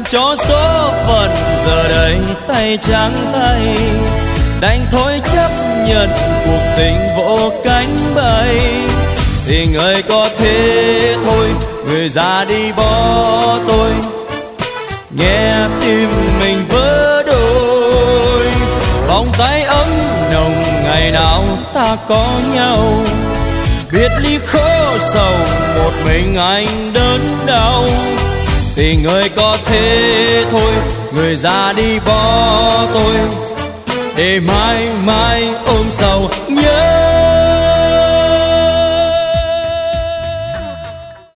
cho số phận giờ đây tay trắng tay, đành thôi chấp nhận cuộc tình vỗ cánh bay. Thì người có thế thôi, người ra đi bỏ tôi, nghe tim mình vỡ đôi. Vòng tay ấm nồng ngày nào ta có nhau, biệt ly khổ sầu một mình anh đớn đau. Thì người có thế thôi, người ra đi bỏ tôi, để mãi mãi ôm sầu